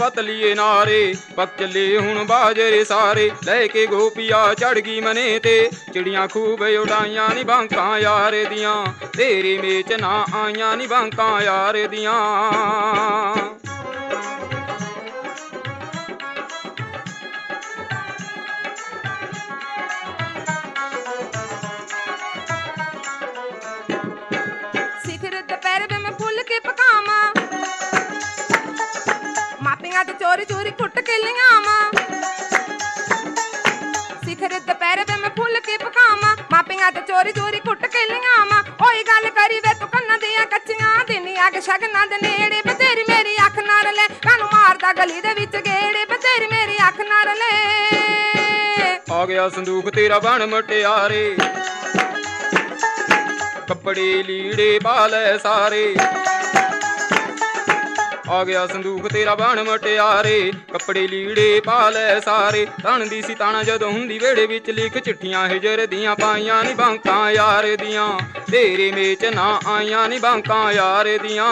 पतलिए नारे पक चले हुण बाजरे सारे लैके गोपिया चढ़ गई मने ते चिड़ियां खूब उड़ाइयां नी बांकां यार दियां तेरे मेच ना आइयां नी बांकां यार दियां। चोरी चोरी कुट के लियावा सिखर दोपहर वे मैं फुल के पकावा मापियां ते चोरी चोरी कुट के लियावा ओही गल करी वे तू कन्ना दियां कच्चियां दिनी आके शगना दे नेड़े बतेरी मेरी अख ना रले कानू मारदा गली दे विच गेड़े बतेरी मेरी अख ना रले। आ गया संदूक तेरा बन मटियारे कपड़े लीड़े पाले सारे आ गया संदूक तेरा बन मटियारे कपड़े लीड़े पाले सारे तन दी सी ताना जदों हुंदी वेड़े विच लिख चिट्ठियां हिजर दियां पाइयां नी बांकां यार दियां तेरे मेच ना आइयां नी बांकां यार दियां।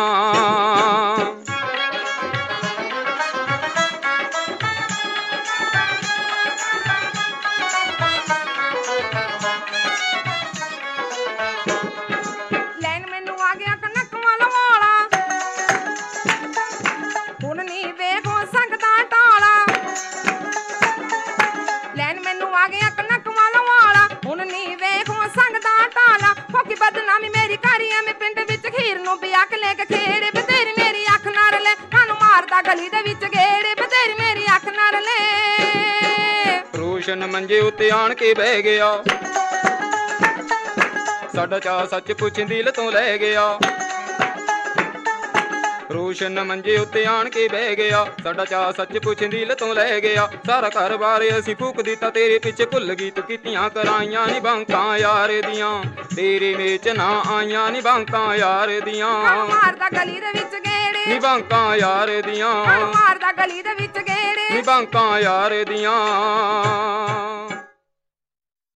बदनामी मेरी कारिया में पिंड विच खीर नूं बिया के लेके खेड़े बतेरी मेरी अख ना रले कानू मारदा गली दे विच गेड़े बतेरी मेरी अख ना रले। रोशन मंजे उत्ते आण के बह गया साडा चा सच पुछ दिल तो लै गया रोशन मंजे उत्ते आण के बह गया साडा चा सच पुछ दिल तो लै गया सारा घर बार असीं फूक दिता तेरे पिछे भुल गई तू कीतियां कराइयां नी बांकां यार दियां तेरे मेच ना आइयां नी बांकां यार दियां मारदा गली दे विच गेड़े नी बांकां यार दियां मारदा गली दे विच गेड़े नी बांकां यार दियां।